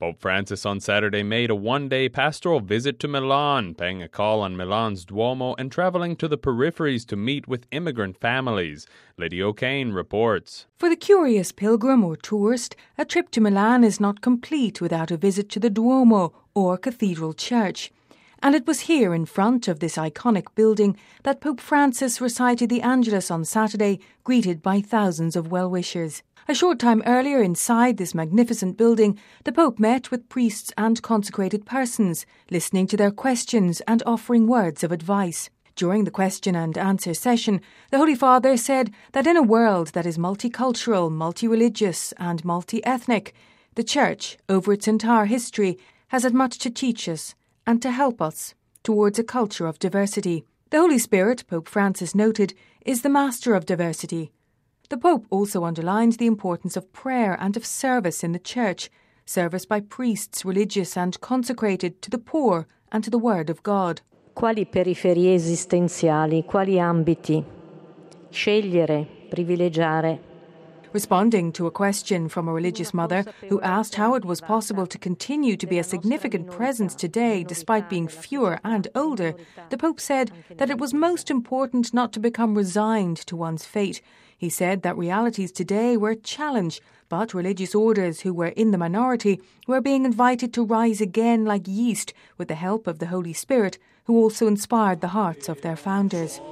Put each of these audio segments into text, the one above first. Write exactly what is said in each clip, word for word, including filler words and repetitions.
Pope Francis on Saturday made a one-day pastoral visit to Milan, paying a call on Milan's Duomo and traveling to the peripheries to meet with immigrant families. Lydia O'Kane reports. For the curious pilgrim or tourist, a trip to Milan is not complete without a visit to the Duomo or Cathedral Church. And it was here in front of this iconic building that Pope Francis recited the Angelus on Saturday, greeted by thousands of well-wishers. A short time earlier, inside this magnificent building, the Pope met with priests and consecrated persons, listening to their questions and offering words of advice. During the question and answer session, the Holy Father said that in a world that is multicultural, multi-religious and multi-ethnic, the Church, over its entire history, has had much to teach us and to help us towards a culture of diversity. The Holy Spirit, Pope Francis noted, is the master of diversity. The Pope also underlined the importance of prayer and of service in the Church, service by priests, religious and consecrated, to the poor and to the Word of God. Quali periferie esistenziali, quali ambiti? Scegliere, privilegiare. Responding to a question from a religious mother who asked how it was possible to continue to be a significant presence today despite being fewer and older, the Pope said that it was most important not to become resigned to one's fate. He said that realities today were a challenge, but religious orders who were in the minority were being invited to rise again like yeast with the help of the Holy Spirit, who also inspired the hearts of their founders.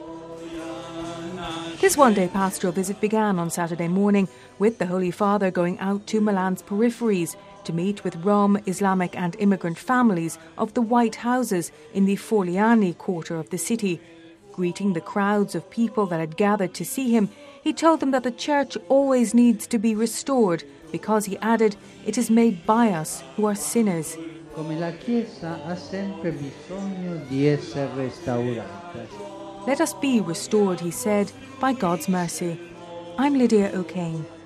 This one-day pastoral visit began on Saturday morning with the Holy Father going out to Milan's peripheries to meet with Rom, Islamic and immigrant families of the White Houses in the Forliani quarter of the city. Greeting the crowds of people that had gathered to see him, he told them that the Church always needs to be restored because, he added, it is made by us who are sinners. Come la Chiesa ha sempre bisogno di essere restaurata. Let us be restored, he said, by God's mercy. I'm Lydia O'Kane.